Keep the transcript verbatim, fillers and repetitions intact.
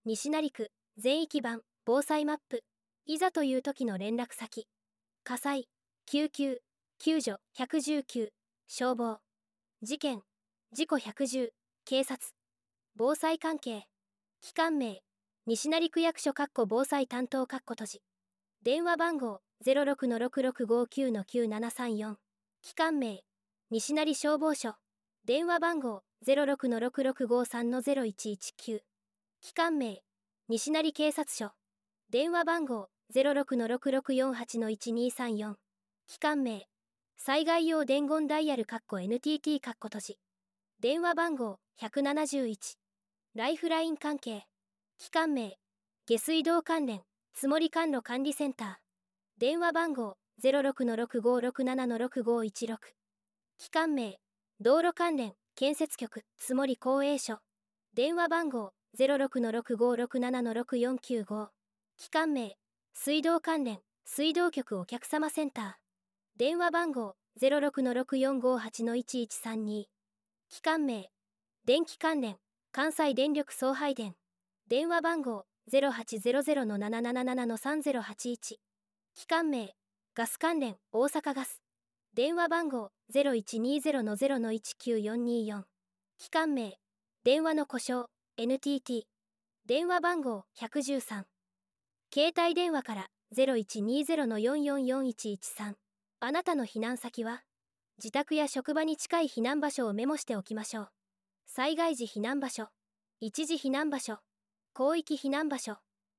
西成区、全域版、防災マップ、いざという時の連絡先、火災、救急、救助ひゃくじゅうきゅう、消防、事件、事故ひゃくじゅう、警察、防災関係、機関名、西成区役所防災担当閉じ、電話番号 ゼロろくのろくろくごきゅうのきゅうななさんよん、機関名、西成消防署、電話番号 ゼロろくのろくろくごさんのゼロいちいちきゅう、機関名、西成警察署、電話番号 ゼロろくのろくろくよんはちのいちにさんよん、機関名、災害用伝言ダイヤル エヌティーティー 閉じ、電話番号ひゃくななじゅういち、ライフライン関係、機関名、下水道関連、積もり管路管理センター、電話番号 ゼロろくのろくごろくななのろくごいちろく、機関名、道路関連、建設局、積もり公営所、電話番号 ゼロろくのろくごろくななのろくよんきゅうご、機関名、水道関連、水道局お客様センター、電話番号 ゼロろくのろくよんごはちのいちいちさんに、機関名、電気関連、関西電力送配電、電話番号 ゼロはちゼロゼロのなななななのさんゼロはちいち、機関名、ガス関連、大阪ガス、電話番号 ゼロいちにゼロのゼロのいちきゅうよんによん、機関名、電話の故障、エヌティーティー、電話番号ひゃくじゅうさん、携帯電話から ゼロいちにゼロのよんよんよんいちいちさん、あなたの避難先は、自宅や職場に近い避難場所をメモしておきましょう。災害時避難場所、一時避難場所、広域避難場所、